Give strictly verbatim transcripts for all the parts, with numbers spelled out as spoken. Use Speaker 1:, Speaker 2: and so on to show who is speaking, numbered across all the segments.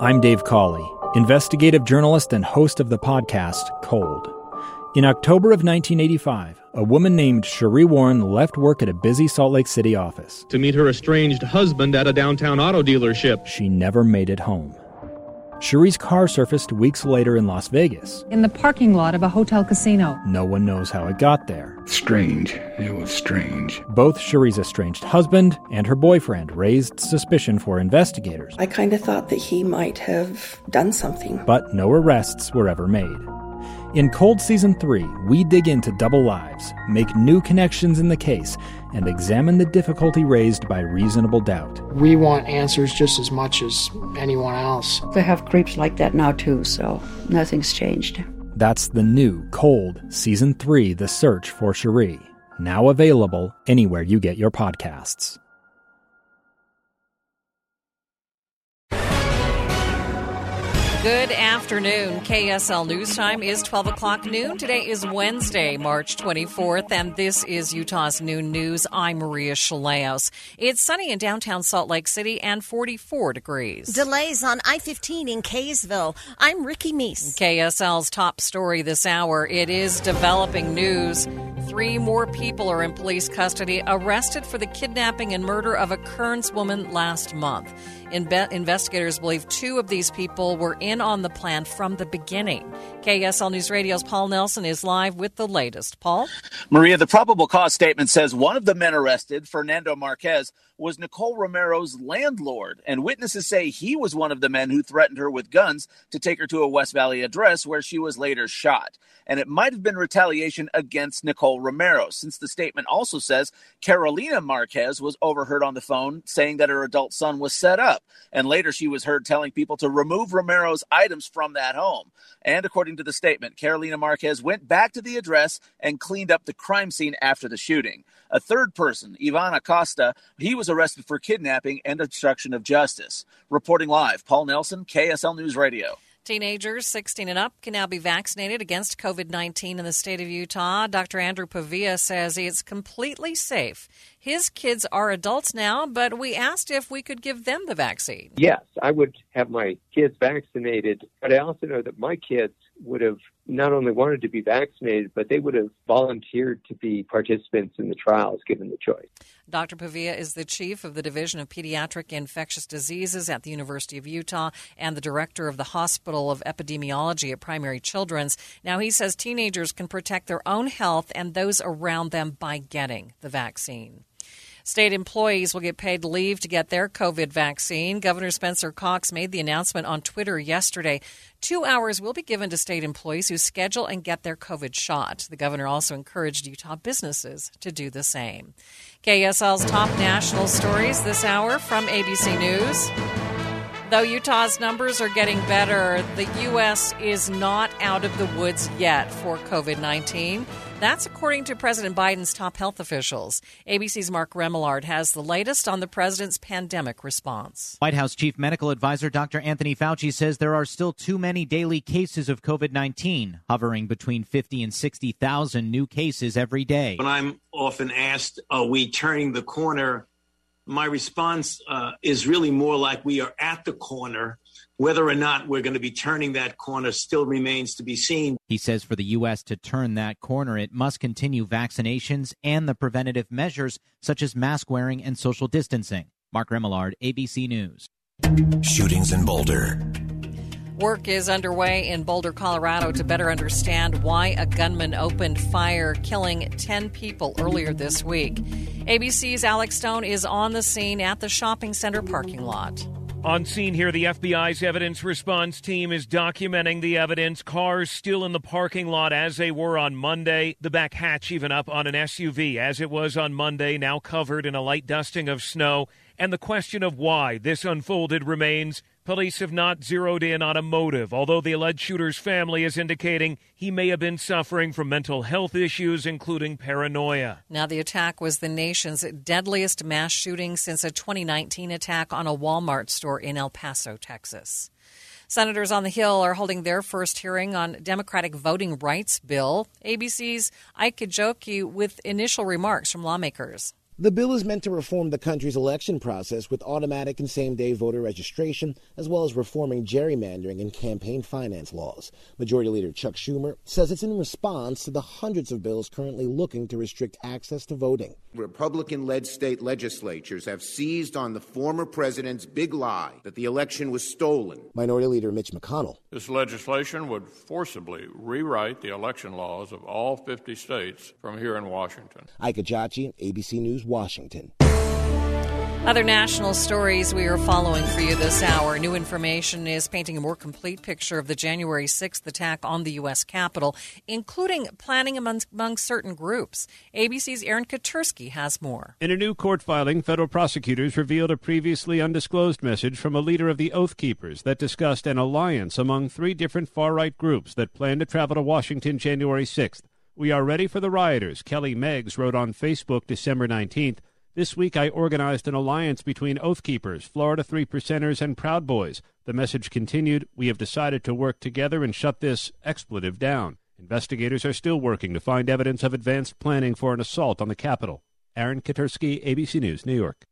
Speaker 1: I'm Dave Cawley, investigative journalist and host of the podcast Cold. In October of nineteen eighty-five, a woman named Sheree Warren left work at a busy Salt Lake City office
Speaker 2: to meet her estranged husband at a downtown auto dealership.
Speaker 1: She never made it home. Sheree's car surfaced weeks later in Las Vegas.
Speaker 3: In the parking lot of a hotel casino.
Speaker 1: No one knows how it got there.
Speaker 4: Strange. It was strange.
Speaker 1: Both Sheree's estranged husband and her boyfriend raised suspicion for investigators.
Speaker 5: I kind of thought that he might have done something.
Speaker 1: But no arrests were ever made. In Cold Season three, we dig into double lives, make new connections in the case, and examine the difficulty raised by reasonable doubt.
Speaker 6: We want answers just as much as anyone else.
Speaker 7: They have creeps like that now too, so nothing's changed.
Speaker 1: That's the new Cold Season three, The Search for Sheree, now available anywhere you get your podcasts.
Speaker 8: Good afternoon. K S L News Time is twelve o'clock noon. Today is Wednesday, March twenty-fourth, and this is Utah's Noon News. I'm Maria Shaleos. It's sunny in downtown Salt Lake City and forty-four degrees.
Speaker 9: Delays on I fifteen in Kaysville. I'm Ricky Meese.
Speaker 8: K S L's top story this hour. It is developing news. Three more people are in police custody, arrested for the kidnapping and murder of a Kearns woman last month. Inve- investigators believe two of these people were in on the plan from the beginning. K S L News Radio's Paul Nelson is live with the latest. Paul?
Speaker 10: Maria, the probable cause statement says one of the men arrested, Fernando Marquez, was Nicole Romero's landlord, and witnesses say he was one of the men who threatened her with guns to take her to a West Valley address where she was later shot. And it might have been retaliation against Nicole Romero, since the statement also says Carolina Marquez was overheard on the phone saying that her adult son was set up. And later she was heard telling people to remove Romero's items from that home. And according to the statement, Carolina Marquez went back to the address and cleaned up the crime scene after the shooting. A third person, Ivan Acosta, he was arrested for kidnapping and obstruction of justice. Reporting live, Paul Nelson, K S L News Radio.
Speaker 8: Teenagers sixteen and up can now be vaccinated against covid nineteen in the state of Utah. Doctor Andrew Pavia says it's completely safe. His kids are adults now, but we asked if we could give them the vaccine.
Speaker 11: Yes, I would have my kids vaccinated, but I also know that my kids would have not only wanted to be vaccinated, but they would have volunteered to be participants in the trials given the choice.
Speaker 8: Doctor Pavia is the chief of the Division of Pediatric Infectious Diseases at the University of Utah and the director of the Hospital of Epidemiology at Primary Children's. Now, he says teenagers can protect their own health and those around them by getting the vaccine. State employees will get paid leave to get their COVID vaccine. Governor Spencer Cox made the announcement on Twitter yesterday. Two hours will be given to state employees who schedule and get their COVID shot. The governor also encouraged Utah businesses to do the same. K S L's top national stories this hour from A B C News. Though Utah's numbers are getting better, the U S is not out of the woods yet for covid nineteen. That's according to President Biden's top health officials. A B C's Mark Remillard has the latest on the president's pandemic response.
Speaker 12: White House Chief Medical Advisor Doctor Anthony Fauci says there are still too many daily cases of covid nineteen, hovering between fifty and sixty thousand new cases every day.
Speaker 13: When I'm often asked, are we turning the corner? My response uh, is really more like we are at the corner. Whether or not we're going to be turning that corner still remains to be seen.
Speaker 12: He says for the U S to turn that corner, it must continue vaccinations and the preventative measures such as mask wearing and social distancing. Mark Remillard, A B C News.
Speaker 14: Shootings in Boulder.
Speaker 8: Work is underway in Boulder, Colorado to better understand why a gunman opened fire, killing ten people earlier this week. A B C's Alex Stone is on the scene at the shopping center parking lot.
Speaker 15: On scene here, the F B I's evidence response team is documenting the evidence. Cars still in the parking lot as they were on Monday. The back hatch even up on an S U V as it was on Monday, now covered in a light dusting of snow. And the question of why this unfolded remains. Police have not zeroed in on a motive, although the alleged shooter's family is indicating he may have been suffering from mental health issues, including paranoia.
Speaker 8: Now, the attack was the nation's deadliest mass shooting since a twenty nineteen attack on a Walmart store in El Paso, Texas. Senators on the Hill are holding their first hearing on Democratic voting rights bill. A B C's Ike Kajoki with initial remarks from lawmakers.
Speaker 16: The bill is meant to reform the country's election process with automatic and same-day voter registration, as well as reforming gerrymandering and campaign finance laws. Majority Leader Chuck Schumer says it's in response to the hundreds of bills currently looking to restrict access to voting.
Speaker 17: Republican-led state legislatures have seized on the former president's big lie that the election was stolen.
Speaker 16: Minority Leader Mitch McConnell.
Speaker 18: This legislation would forcibly rewrite the election laws of all fifty states from here in Washington.
Speaker 16: Ike Ajachi, A B C News, Washington.
Speaker 8: Other national stories we are following for you this hour. New information is painting a more complete picture of the January sixth attack on the U S Capitol, including planning among, among certain groups. A B C's Aaron Katursky has more.
Speaker 19: In a new court filing, federal prosecutors revealed a previously undisclosed message from a leader of the Oath Keepers that discussed an alliance among three different far-right groups that plan to travel to Washington January sixth. "We are ready for the rioters," Kelly Meggs wrote on Facebook December nineteenth. "This week I organized an alliance between Oath Keepers, Florida Three Percenters, and Proud Boys." The message continued, "We have decided to work together and shut this expletive down." Investigators are still working to find evidence of advanced planning for an assault on the Capitol. Aaron Katursky, A B C News, New York.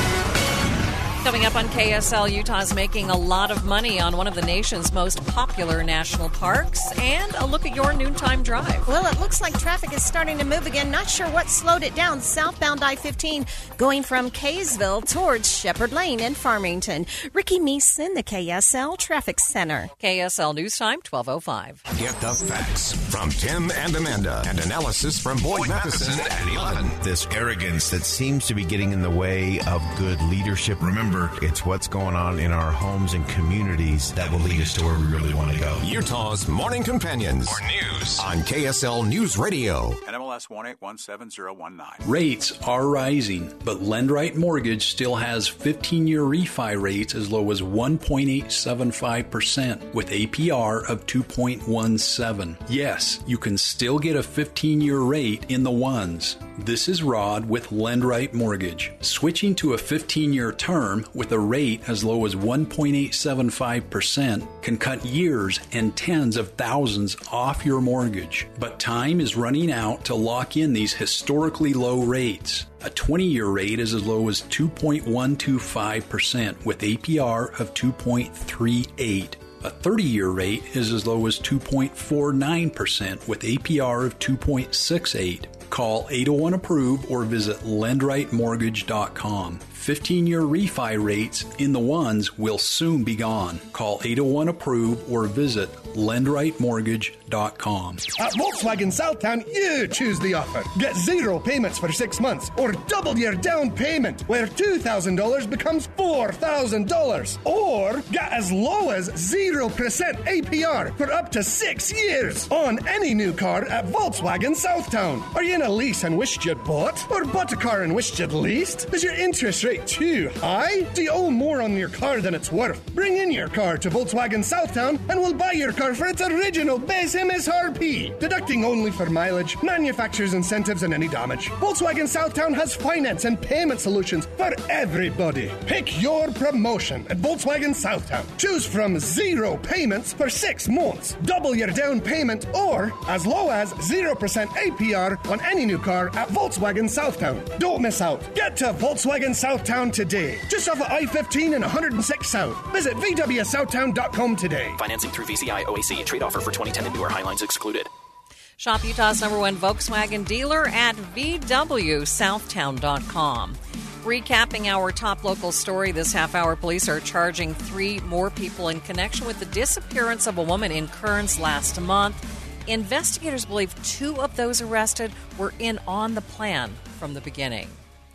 Speaker 8: Coming up on K S L, Utah's making a lot of money on one of the nation's most popular national parks, and a look at your noontime drive.
Speaker 9: Well, it looks like traffic is starting to move again. Not sure what slowed it down. Southbound I fifteen going from Kaysville towards Shepherd Lane in Farmington. Ricky Meese in the K S L Traffic Center.
Speaker 8: K S L News Time, twelve oh five.
Speaker 14: Get the facts from Tim and Amanda, and analysis from Boyd, Boyd Matheson at eleven.
Speaker 20: This arrogance that seems to be getting in the way of good leadership. Remember, it's what's going on in our homes and communities that will lead us to where we really want to go.
Speaker 14: Utah's Morning Companions.
Speaker 21: More news
Speaker 14: on K S L News Radio.
Speaker 21: N M L S one eight one seven zero one nine.
Speaker 22: Rates are rising, but LendRight Mortgage still has fifteen-year refi rates as low as one point eight seven five percent with A P R of two point one seven. Yes, you can still get a fifteen-year rate in the ones. This is Rod with LendRight Mortgage. Switching to a fifteen-year term with a rate as low as one point eight seven five percent can cut years and tens of thousands off your mortgage. But time is running out to lock in these historically low rates. A twenty-year rate is as low as two point one two five percent with A P R of two point three eight. A thirty-year rate is as low as two point four nine percent with A P R of two point six eight. Call eight oh one approve or visit lend right mortgage dot com. fifteen-year refi rates in the ones will soon be gone. Call eight oh one approve or visit lend right mortgage dot com.
Speaker 23: At Volkswagen Southtown, you choose the offer. Get zero payments for six months or double your down payment, where two thousand dollars becomes four thousand dollars. Or get as low as zero percent A P R for up to six years on any new car at Volkswagen Southtown. Are you in a lease and wished you'd bought? Or bought a car and wished you'd leased? Is your interest rate too high? Do you owe more on your car than it's worth? Bring in your car to Volkswagen Southtown and we'll buy your car for its original base M S R P, deducting only for mileage, manufacturer's incentives, and any damage. Volkswagen Southtown has finance and payment solutions for everybody. Pick your promotion at Volkswagen Southtown. Choose from zero payments for six months, double your down payment, or as low as zero percent A P R on any new car at Volkswagen Southtown. Don't miss out. Get to Volkswagen Southtown today, just off of I fifteen and one hundred six South. Visit v w southtown dot com today.
Speaker 24: Financing through V C I O A C. Trade offer for twenty ten and newer Highlines excluded.
Speaker 8: Shop Utah's number one Volkswagen dealer at v w southtown dot com. Recapping our top local story this half hour, police are charging three more people in connection with the disappearance of a woman in Kearns last month. Investigators believe two of those arrested were in on the plan from the beginning.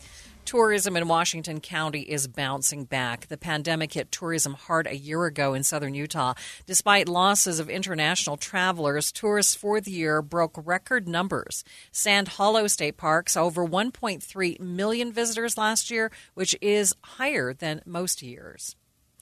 Speaker 8: Tourism in Washington County is bouncing back. The pandemic hit tourism hard a year ago in southern Utah. Despite losses of international travelers, tourists for the year broke record numbers. Sand Hollow State Park saw over one point three million visitors last year, which is higher than most years.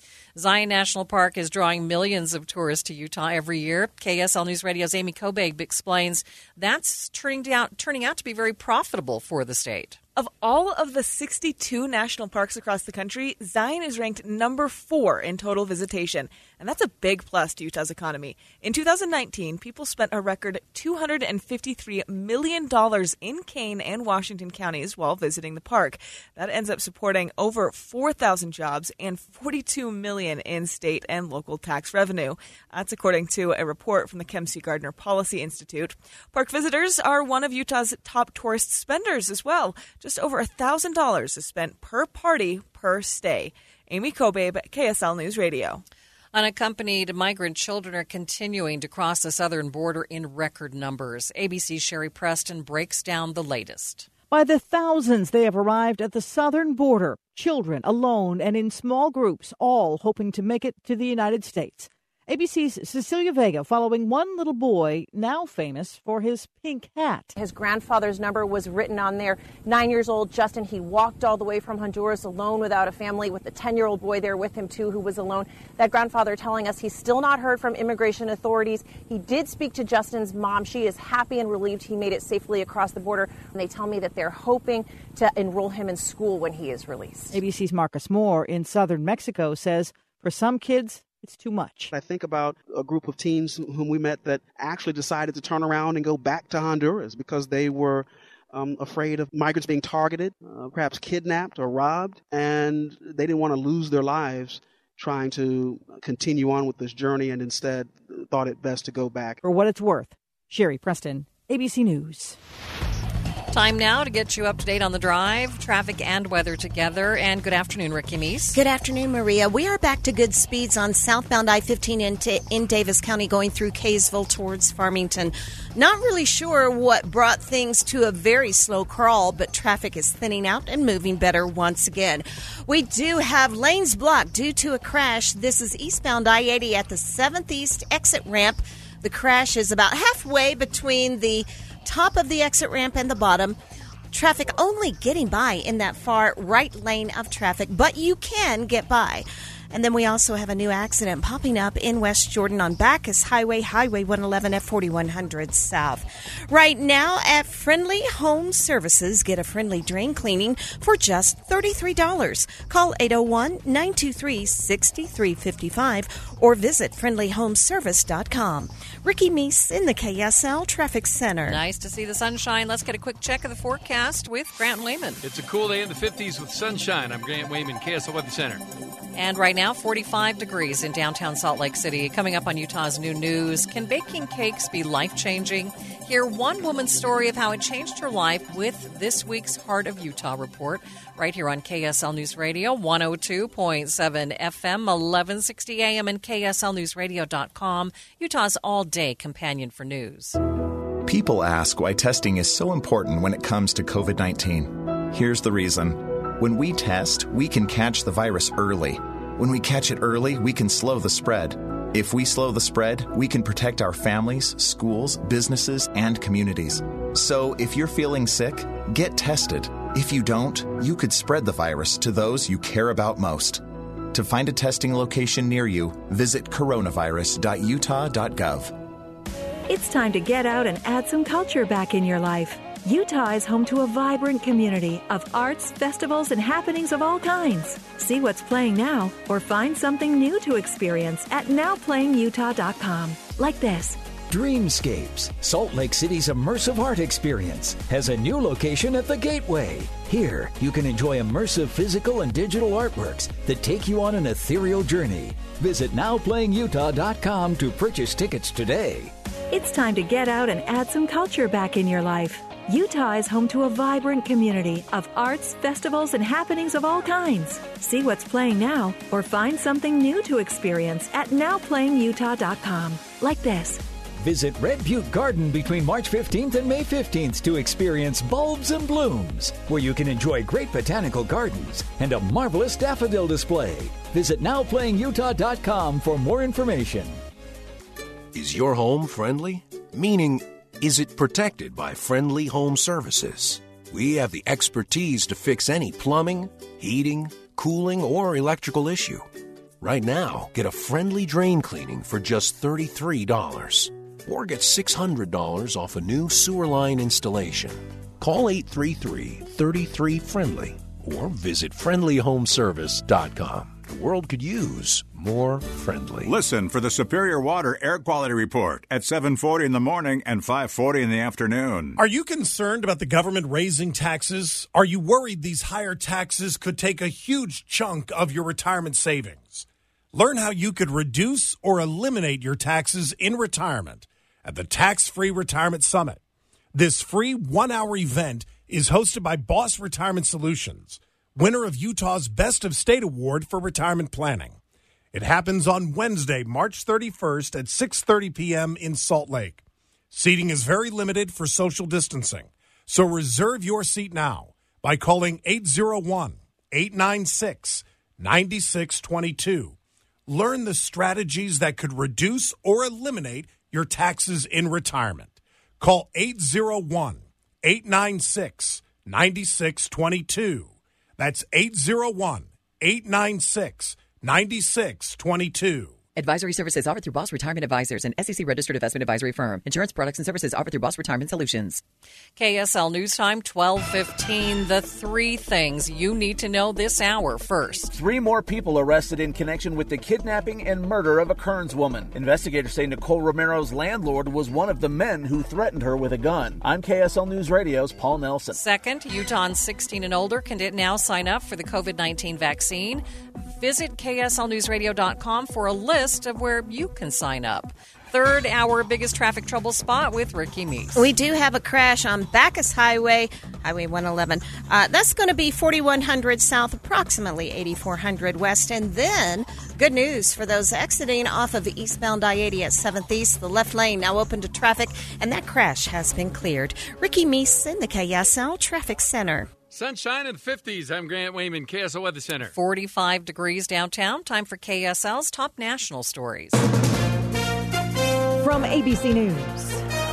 Speaker 8: Zion National Park is drawing millions of tourists to Utah every year. K S L News Radio's Amy Kobe explains that's turning out, turning out to be very profitable for the state.
Speaker 2: Of all of the sixty-two national parks across the country, Zion is ranked number four in total visitation, and that's a big plus to Utah's economy. In two thousand nineteen, people spent a record two hundred fifty-three million dollars in Kane and Washington counties while visiting the park. That ends up supporting over four thousand jobs and forty-two million dollars in state and local tax revenue. That's according to a report from the Kempsey Gardner Policy Institute. Park visitors are one of Utah's top tourist spenders as well. Just over one thousand dollars is spent per party per stay. Amy Kobabe, K S L News Radio.
Speaker 8: Unaccompanied migrant children are continuing to cross the southern border in record numbers. A B C's Sherry Preston breaks down the latest.
Speaker 3: By the thousands, they have arrived at the southern border, children alone and in small groups, all hoping to make it to the United States. A B C's Cecilia Vega following one little boy now famous for his pink hat.
Speaker 4: His grandfather's number was written on there. Nine years old, Justin, he walked all the way from Honduras alone without a family with a ten-year-old boy there with him, too, who was alone. That grandfather telling us he's still not heard from immigration authorities. He did speak to Justin's mom. She is happy and relieved he made it safely across the border. And they tell me that they're hoping to enroll him in school when he is released.
Speaker 3: A B C's Marcus Moore in southern Mexico says for some kids, it's too much.
Speaker 5: I think about a group of teens whom we met that actually decided to turn around and go back to Honduras because they were um, afraid of migrants being targeted, uh, perhaps kidnapped or robbed, and they didn't want to lose their lives trying to continue on with this journey and instead thought it best to go back.
Speaker 3: For what it's worth, Sherry Preston, A B C News.
Speaker 8: Time now to get you up to date on the drive, traffic and weather together. And good afternoon, Ricky Meese.
Speaker 9: Good afternoon, Maria. We are back to good speeds on southbound I fifteen into, in Davis County going through Kaysville towards Farmington. Not really sure what brought things to a very slow crawl, but traffic is thinning out and moving better once again. We do have lanes blocked due to a crash. This is eastbound I eighty at the seventh East exit ramp. The crash is about halfway between the top of the exit ramp and the bottom. Traffic only getting by in that far right lane of traffic, but you can get by. And then we also have a new accident popping up in West Jordan on Bacchus Highway, Highway one eleven at forty-one hundred South. Right now at Friendly Home Services, get a friendly drain cleaning for just thirty-three dollars. Call eight oh one, nine two three, six three five five or visit friendly home service dot com. Ricky Meese in the K S L Traffic Center.
Speaker 8: Nice to see the sunshine. Let's get a quick check of the forecast with Grant Wayman.
Speaker 25: It's a cool day in the fifties with sunshine. I'm Grant Wayman, K S L Weather Center.
Speaker 8: And right now, forty-five degrees in downtown Salt Lake City. Coming up on Utah's New News, can baking cakes be life-changing? Hear one woman's story of how it changed her life with this week's Heart of Utah report, right here on K S L News Radio, one oh two point seven F M, eleven sixty A M, and K S L news radio dot com, Utah's all-day companion for news.
Speaker 26: People ask why testing is so important when it comes to covid nineteen. Here's the reason. When we test, we can catch the virus early. When we catch it early, we can slow the spread. If we slow the spread, we can protect our families, schools, businesses, and communities. So if you're feeling sick, get tested. If you don't, you could spread the virus to those you care about most. To find a testing location near you, visit coronavirus dot utah dot gov.
Speaker 27: It's time to get out and add some culture back in your life. Utah is home to a vibrant community of arts, festivals, and happenings of all kinds. See what's playing now or find something new to experience at now playing utah dot com. Like this.
Speaker 28: Dreamscapes, Salt Lake City's immersive art experience, has a new location at the Gateway. Here, you can enjoy immersive physical and digital artworks that take you on an ethereal journey. Visit now playing utah dot com to purchase tickets today.
Speaker 27: It's time to get out and add some culture back in your life. Utah is home to a vibrant community of arts, festivals, and happenings of all kinds. See what's playing now or find something new to experience at now playing utah dot com. Like this.
Speaker 28: Visit Red Butte Garden between March fifteenth and May fifteenth to experience Bulbs and Blooms, where you can enjoy great botanical gardens and a marvelous daffodil display. Visit now playing utah dot com for more information.
Speaker 29: Is your home friendly? Meaning, is it protected by Friendly Home Services? We have the expertise to fix any plumbing, heating, cooling, or electrical issue. Right now, get a friendly drain cleaning for just thirty-three dollars. Or get six hundred dollars off a new sewer line installation. Call eight three three, three three, friendly or visit friendly home service dot com. The world could use more friendly.
Speaker 21: Listen for the Superior Water Air Quality Report at seven forty in the morning and five forty in the afternoon.
Speaker 1: Are you concerned about the government raising taxes? Are you worried these higher taxes could take a huge chunk of your retirement savings? Learn how you could reduce or eliminate your taxes in retirement at the Tax-Free Retirement Summit. This free one-hour event is hosted by Boss Retirement Solutions, winner of Utah's Best of State Award for Retirement Planning. It happens on Wednesday, March thirty-first at six thirty p.m. in Salt Lake. Seating is very limited for social distancing, so reserve your seat now by calling eight oh one, eight nine six, nine six two two. Learn the strategies that could reduce or eliminate your taxes in retirement. Call eight oh one, eight nine six, nine six two two. That's eight oh one, eight nine six, nine six two two.
Speaker 6: Advisory services offered through Boss Retirement Advisors, an S E C-registered investment advisory firm. Insurance products and services offered through Boss Retirement Solutions.
Speaker 8: K S L News Time, twelve fifteen. The three things you need to know this hour. First,
Speaker 7: three more people arrested in connection with the kidnapping and murder of a Kearns woman. Investigators say Nicole Romero's landlord was one of the men who threatened her with a gun. I'm K S L News Radio's Paul Nelson.
Speaker 8: Second, Utahns sixteen and older can now sign up for the covid nineteen vaccine. Visit K S L news radio dot com for a list of where you can sign up. Third, our biggest traffic trouble spot with Ricky Meese.
Speaker 9: We do have a crash on Bacchus Highway, Highway one eleven. Uh, that's going to be forty-one hundred south, approximately eighty-four hundred west. And then, good news for those exiting off of the eastbound I eighty at seventh East. The left lane now open to traffic, and that crash has been cleared. Ricky Meese in the K S L Traffic Center.
Speaker 25: Sunshine in the fifties. I'm Grant Wayman, K S L Weather Center.
Speaker 8: forty-five degrees downtown. Time for K S L's top national stories.
Speaker 3: From A B C News,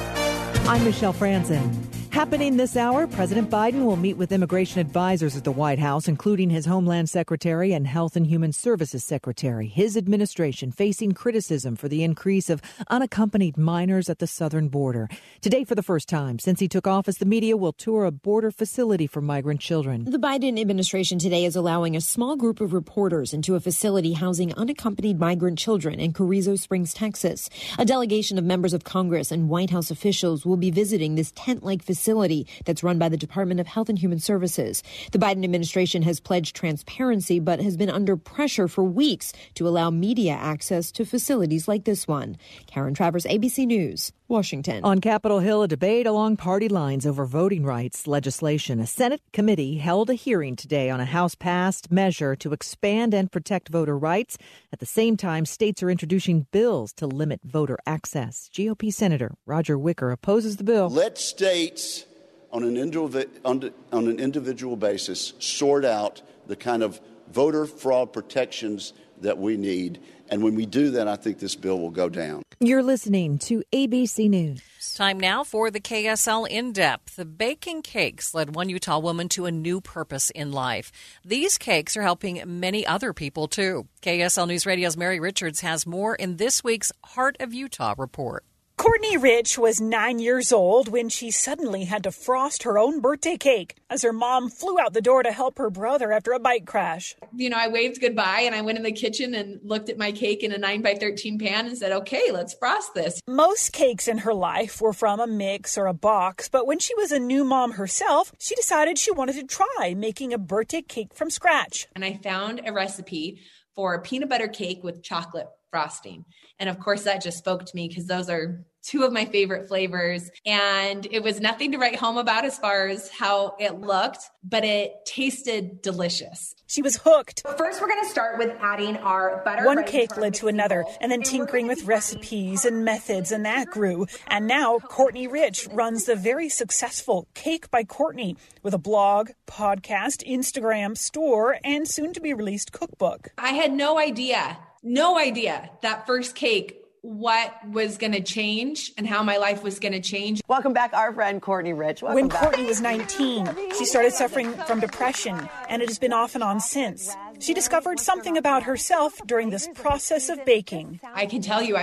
Speaker 3: I'm Michelle Franzen. Happening this hour, President Biden will meet with immigration advisors at the White House, including his Homeland Secretary and Health and Human Services Secretary. His administration facing criticism for the increase of unaccompanied minors at the southern border. Today, for the first time since he took office, the media will tour a border facility for migrant children.
Speaker 10: The Biden administration today is allowing a small group of reporters into a facility housing unaccompanied migrant children in Carrizo Springs, Texas. A delegation of members of Congress and White House officials will be visiting this tent-like facility that's run by the Department of Health and Human Services. The Biden administration has pledged transparency, but has been under pressure for weeks to allow media access to facilities like this one. Karen Travers, A B C News, Washington.
Speaker 3: On Capitol Hill, a debate along party lines over voting rights legislation. A Senate committee held a hearing today on a House-passed measure to expand and protect voter rights. At the same time, states are introducing bills to limit voter access. G O P Senator Roger Wicker opposes the bill.
Speaker 11: Let states on an individual, on an individual basis sort out the kind of voter fraud protections that we need. And when we do that, I think this bill will go down.
Speaker 3: You're listening to A B C News.
Speaker 8: Time now for the K S L In-Depth. The baking cakes led one Utah woman to a new purpose in life. These cakes are helping many other people, too. K S L News Radio's Mary Richards has more in this week's Heart of Utah report.
Speaker 12: Courtney Rich was nine years old when she suddenly had to frost her own birthday cake as her mom flew out the door to help her brother after a bike crash.
Speaker 13: You know, I waved goodbye and I went in the kitchen and looked at my cake in a nine by thirteen pan and said, okay, let's frost this.
Speaker 12: Most cakes in her life were from a mix or a box, but when she was a new mom herself, she decided she wanted to try making a birthday cake from scratch.
Speaker 13: And I found a recipe for a peanut butter cake with chocolate frosting. And of course, that just spoke to me because those are two of my favorite flavors. And it was nothing to write home about as far as how it looked, but it tasted delicious.
Speaker 12: She was hooked.
Speaker 13: First, we're going to start with adding our butter.
Speaker 12: One cake led to another, and then tinkering with recipes and methods, and that grew. And now Courtney Rich runs the very successful Cake by Courtney with a blog, podcast, Instagram, store, and soon-to-be-released cookbook.
Speaker 13: I had no idea, no idea that first cake what was going to change and how my life was going to change.
Speaker 15: Welcome back, our friend Courtney Rich. Welcome
Speaker 12: when
Speaker 15: back.
Speaker 12: Courtney was nineteen, she started suffering from depression, and it has been off and on since. She discovered something about herself during this process of baking.
Speaker 13: I can tell you I was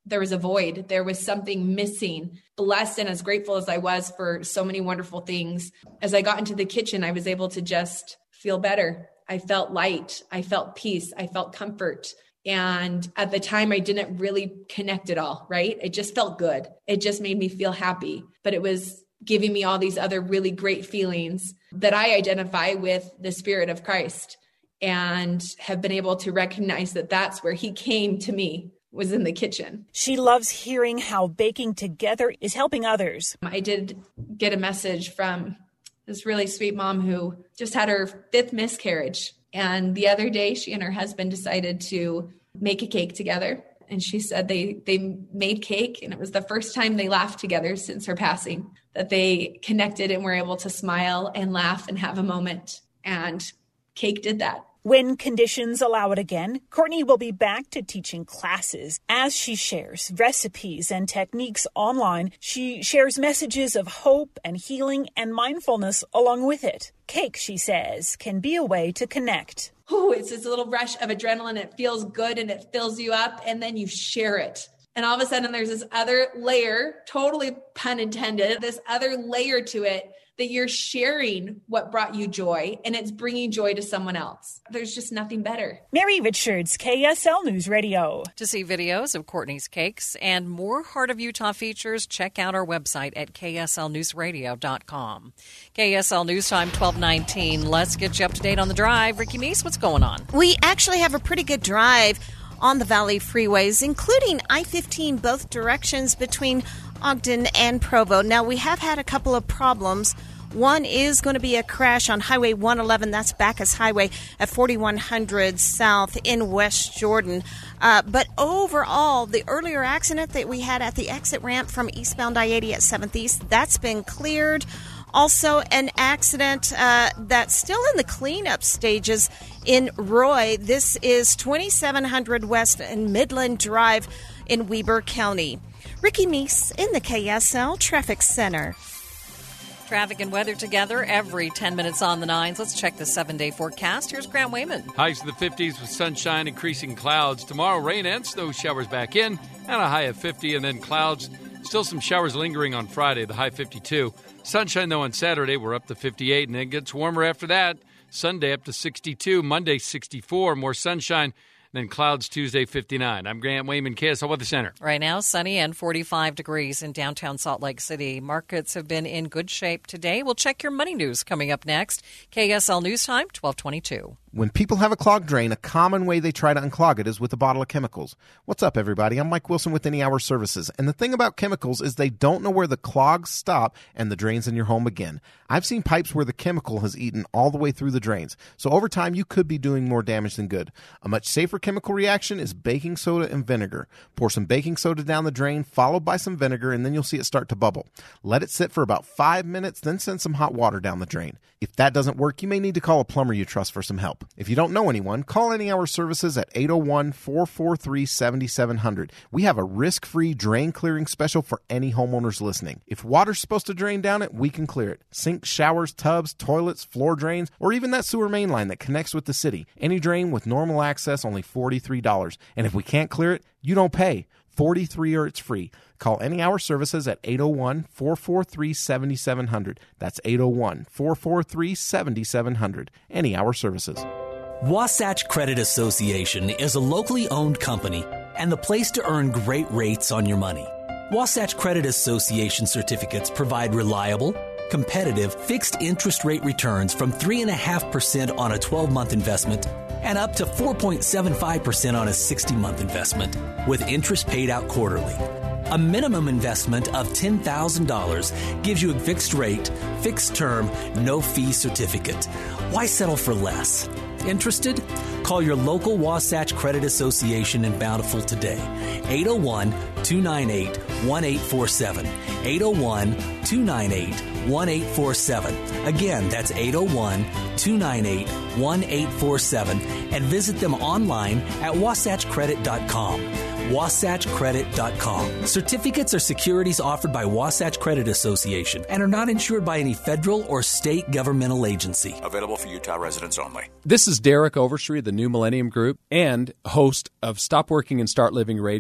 Speaker 13: there was a void. There was something missing. Blessed and as grateful as I was for so many wonderful things, as I got into the kitchen, I was able to just feel better. I felt light. I felt peace. I felt comfort. And at the time, I didn't really connect it all, right? It just felt good. It just made me feel happy. But it was giving me all these other really great feelings that I identify with the Spirit of Christ, and have been able to recognize that that's where he came to me, was in the kitchen.
Speaker 12: She loves hearing how baking together is helping others.
Speaker 13: I did get a message from this really sweet mom who just had her fifth miscarriage. And the other day, she and her husband decided to make a cake together. And she said they they made cake, and it was the first time they laughed together since her passing, that they connected and were able to smile and laugh and have a moment. And cake did that.
Speaker 12: When conditions allow it again, Courtney will be back to teaching classes. As she shares recipes and techniques online, she shares messages of hope and healing and mindfulness along with it. Cake, she says, can be a way to connect.
Speaker 13: Oh, it's this little rush of adrenaline. It feels good and it fills you up, and then you share it. And all of a sudden there's this other layer, totally pun intended, this other layer to it, that you're sharing what brought you joy, and it's bringing joy to someone else. There's just nothing better.
Speaker 12: Mary Richards, K S L News Radio.
Speaker 8: To see videos of Courtney's cakes and more Heart of Utah features, check out our website at K S L news radio dot com. K S L News Time, twelve nineteen. Let's get you up to date on the drive. Ricky Meese, what's going on?
Speaker 9: We actually have a pretty good drive on the Valley freeways, including I fifteen both directions between Ogden and Provo. Now, we have had a couple of problems. One is going to be a crash on Highway one eleven. That's Bacchus Highway at forty-one hundred South in West Jordan. Uh, but overall, the earlier accident that we had at the exit ramp from eastbound I eighty at seventh East, that's been cleared. Also, an accident uh, that's still in the cleanup stages in Roy. This is twenty-seven hundred West and Midland Drive in Weber County. Ricky Meese in the K S L Traffic Center.
Speaker 8: Traffic and weather together every ten minutes on the nines. Let's check the seven-day forecast. Here's Grant Wayman.
Speaker 25: Highs in the fifties with sunshine, increasing clouds. Tomorrow, rain and snow showers back in, and a high of fifty, and then clouds. Still some showers lingering on Friday, the high fifty-two. Sunshine, though, on Saturday, we're up to fifty-eight, and then it gets warmer after that. Sunday up to sixty-two, Monday sixty-four, more sunshine. Then clouds Tuesday, fifty-nine. I'm Grant Wayman, K S L Weather Center.
Speaker 8: Right now, sunny and forty-five degrees in downtown Salt Lake City. Markets have been in good shape today. We'll check your money news coming up next. K S L News Time, twelve twenty-two.
Speaker 14: When people have a clogged drain, a common way they try to unclog it is with a bottle of chemicals. What's up, everybody? I'm Mike Wilson with Any Hour Services. And the thing about chemicals is they don't know where the clogs stop and the drains in your home begin. I've seen pipes where the chemical has eaten all the way through the drains. So over time, you could be doing more damage than good. A much safer chemical reaction is baking soda and vinegar. Pour some baking soda down the drain, followed by some vinegar, and then you'll see it start to bubble. Let it sit for about five minutes, then send some hot water down the drain. If that doesn't work, you may need to call a plumber you trust for some help. If you don't know anyone, call Any Hour Services at eight oh one, four four three, seven seven zero zero. We have a risk-free drain clearing special for any homeowners listening. If water's supposed to drain down it, we can clear it. Sinks, showers, tubs, toilets, floor drains, or even that sewer main line that connects with the city. Any drain with normal access, only forty-three dollars. And if we can't clear it, you don't pay. forty-three dollars or it's free. Call Any Hour Services at eight oh one, four four three, seven seven zero zero. That's eight oh one, four four three, seven seven zero zero. Any Hour Services.
Speaker 16: Wasatch Credit Association is a locally owned company and the place to earn great rates on your money. Wasatch Credit Association certificates provide reliable, competitive, fixed interest rate returns from three point five percent on a twelve-month investment and up to four point seven five percent on a sixty-month investment, with interest paid out quarterly. A minimum investment of ten thousand dollars gives you a fixed rate, fixed term, no fee certificate. Why settle for less? Interested? Call your local Wasatch Credit Association in Bountiful today. eight oh one, two nine eight, one eight four seven. eight oh one, two nine eight, one eight four seven. Again, that's eight oh one, two nine eight, one eight four seven. And visit them online at wasatch credit dot com. wasatch credit dot com. Certificates are securities offered by Wasatch Credit Association and are not insured by any federal or state governmental agency.
Speaker 21: Available for Utah residents only.
Speaker 17: This is Derek Overstreet of the New Millennium Group and host of Stop Working and Start Living Radio.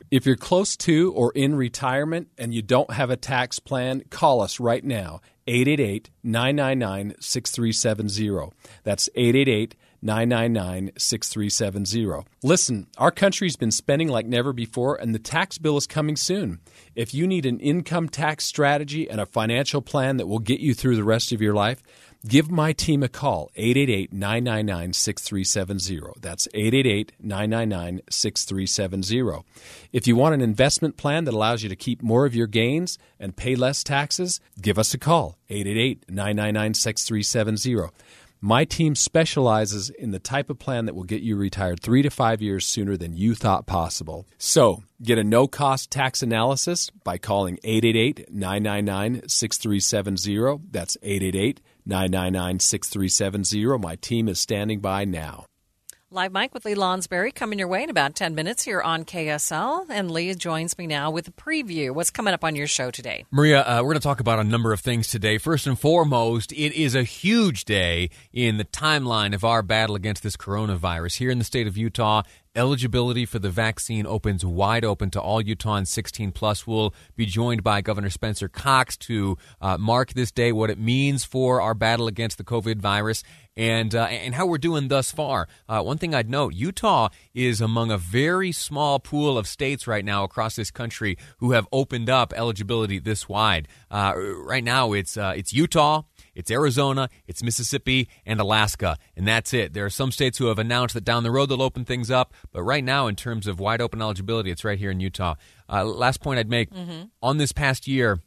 Speaker 2: If you're close to or in retirement and you don't have a tax plan, call us right now, eight eight eight, nine nine nine, six three seven zero. That's eight eight eight, nine nine nine, six three seven zero. Listen, our country's been spending like never before, and the tax bill is coming soon. If you need an income tax strategy and a financial plan that will get you through the rest of your life, give my team a call, eight eight eight, nine nine nine, six three seven zero. That's eight eight eight, nine nine nine, six three seven zero. If you want an investment plan that allows you to keep more of your gains and pay less taxes, give us a call, eight eight eight, nine nine nine, six three seven zero. My team specializes in the type of plan that will get you retired three to five years sooner than you thought possible. So, get a no-cost tax analysis by calling eight eight eight, nine nine nine, six three seven zero. That's eight eight eight, nine nine nine, six three seven zero. My team is standing by now.
Speaker 8: Live Mike with Lee Lonsberry coming your way in about ten minutes here on K S L. And Lee joins me now with a preview. What's coming up on your show today?
Speaker 4: Maria, uh, we're going to talk about a number of things today. First and foremost, it is a huge day in the timeline of our battle against this coronavirus. Here in the state of Utah, eligibility for the vaccine opens wide open to all Utahns sixteen plus. We'll be joined by Governor Spencer Cox to uh, mark this day, what it means for our battle against the COVID virus, and uh, and how we're doing thus far. Uh, one thing I'd note, Utah is among a very small pool of states right now across this country who have opened up eligibility this wide. Uh, right now, it's uh, it's Utah, it's Arizona, it's Mississippi, and Alaska, and that's it. There are some states who have announced that down the road they'll open things up, but right now, in terms of wide open eligibility, it's right here in Utah. Uh, last point I'd make, mm-hmm. on this past year,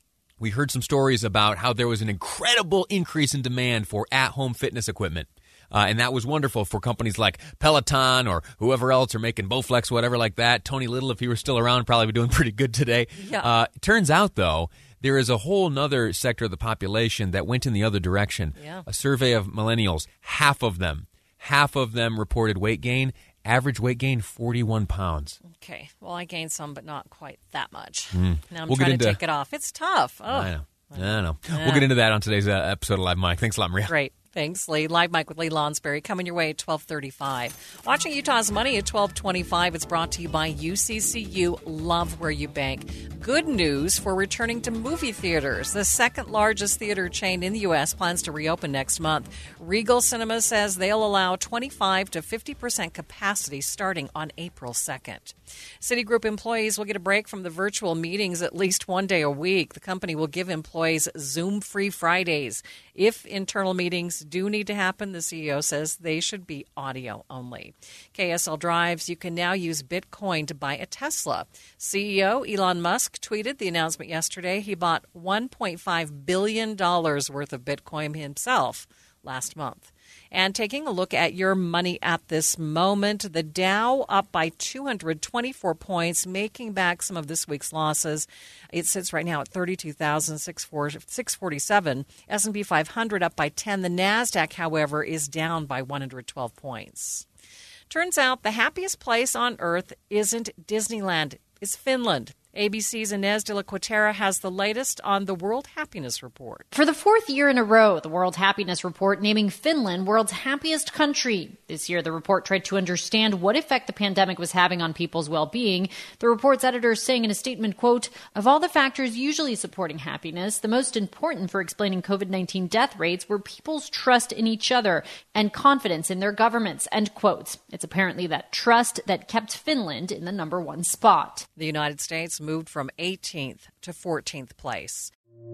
Speaker 4: we heard some stories about how there was an incredible increase in demand for at-home fitness equipment. Uh, and that was wonderful for companies like Peloton or whoever else are making Bowflex, whatever like that. Tony Little, if he were still around, probably be doing pretty good today.
Speaker 8: Yeah.
Speaker 4: Uh, it turns out, though, there is a whole nother sector of the population that went in the other direction.
Speaker 8: Yeah.
Speaker 4: A survey of millennials, half of them, half of them reported weight gain. Average weight gain, forty-one pounds.
Speaker 8: Okay. Well, I gained some, but not quite that much.
Speaker 4: Mm.
Speaker 8: Now I'm
Speaker 4: we'll
Speaker 8: trying
Speaker 4: into,
Speaker 8: to take it off. It's tough. Oh.
Speaker 4: I know. I know.
Speaker 8: Yeah.
Speaker 4: We'll get into that on today's uh, episode of Live Mike. Thanks a lot, Maria.
Speaker 8: Great. Thanks, Lee. Live Mike with Lee Lonsberry coming your way at twelve thirty-five. Watching Utah's Money at twelve twenty-five. It's brought to you by U C C U. Love where you bank. Good news for returning to movie theaters. The second largest theater chain in the U S plans to reopen next month. Regal Cinema says they'll allow twenty-five to fifty percent capacity starting on April second. Citigroup employees will get a break from the virtual meetings at least one day a week. The company will give employees Zoom-free Fridays. If internal meetings do need to happen, the C E O says they should be audio only. K S L Drives, you can now use Bitcoin to buy a Tesla. C E O Elon Musk tweeted the announcement yesterday. He bought one point five billion dollars worth of Bitcoin himself last month. And taking a look at your money at this moment, the Dow up by two hundred twenty-four points, making back some of this week's losses. It sits right now at thirty-two thousand six hundred forty-seven. S and P five hundred up by ten. The NASDAQ, however, is down by one hundred twelve points. Turns out the happiest place on earth isn't Disneyland, it's Finland. A B C's Inez de la Quatera has the latest on the World Happiness Report.
Speaker 17: For the fourth year in a row, the World Happiness Report naming Finland world's happiest country. This year, the report tried to understand what effect the pandemic was having on people's well-being. The report's editor saying in a statement, quote, "Of all the factors usually supporting happiness, the most important for explaining COVID nineteen death rates were people's trust in each other and confidence in their governments," end quotes. It's apparently that trust that kept Finland in the number one spot.
Speaker 8: The United States moved from eighteenth to fourteenth place.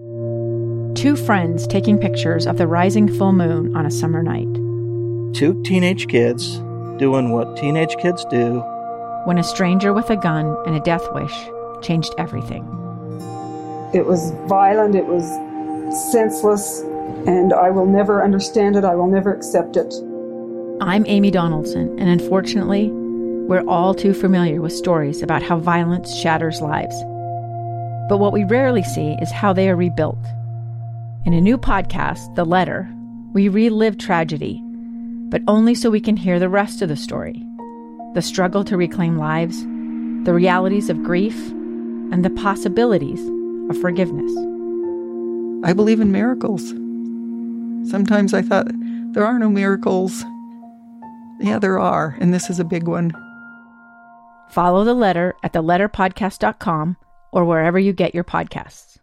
Speaker 18: Two friends taking pictures of the rising full moon on a summer night.
Speaker 19: Two teenage kids doing what teenage kids do.
Speaker 18: When a stranger with a gun and a death wish changed everything.
Speaker 20: It was violent, it was senseless, and I will never understand it, I will never accept it.
Speaker 18: I'm Amy Donaldson, and unfortunately, we're all too familiar with stories about how violence shatters lives. But what we rarely see is how they are rebuilt. In a new podcast, The Letter, we relive tragedy, but only so we can hear the rest of the story. The struggle to reclaim lives, the realities of grief, and the possibilities of forgiveness.
Speaker 20: I believe in miracles. Sometimes I thought, there are no miracles. Yeah, there are, and this is a big one.
Speaker 18: Follow The Letter at the letter podcast dot com or wherever you get your podcasts.